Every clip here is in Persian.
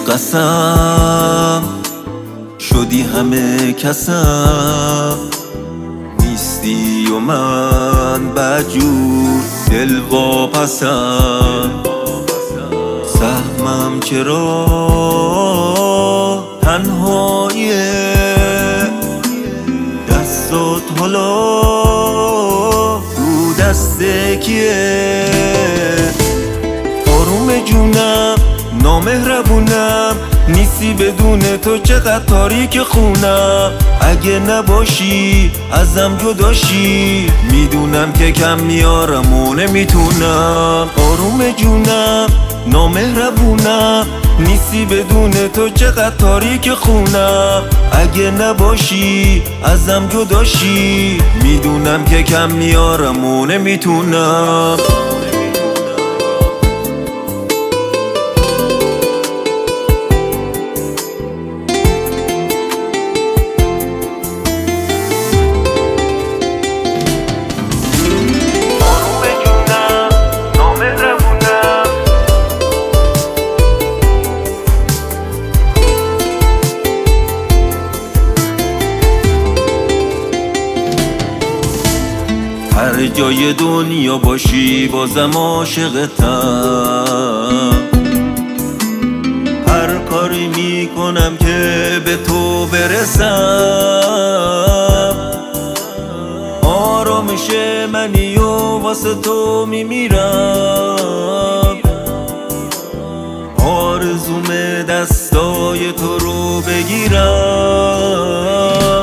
قسم شدی همه کسم، نیستی و من بدجور دل واپسم. سهمم چرا تنهاییه، دستات حالا رو دست کیه؟ آروم جونم نامهربونم، نیستی بدون تو چقدر تاریک خونم. اگه نباشی ازم جداشی، میدونم که کم میارم و نمیتونم. آروم جونم نامهربونم، نیستی بدون تو چقدر تاریک خونم. اگه نباشی ازم جداشی، میدونم که کم میارم و نمیتونم. هر جای دنیا باشی بازم عاشقتم، هر کاری میکنم که به تو برسم. آرامش منی و واسه تو میمیرم، آرزوم دستای تو رو بگیرم.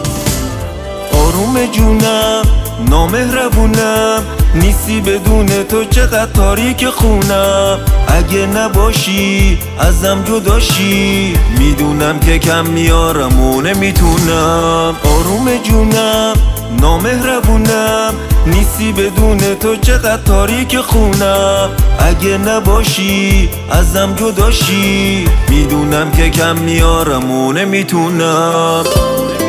آروم جونم نامهربونم، نیستی بدون تو چقدر تاریک خونم. اگه نباشی ازم جداشی، میدونم که کم میارم و نمیتونم. آروم جونم نامهربونم، نیستی بدون تو چقدر تاریک خونم. اگه نباشی ازم جداشی، میدونم که کم میارم و نمیتونم.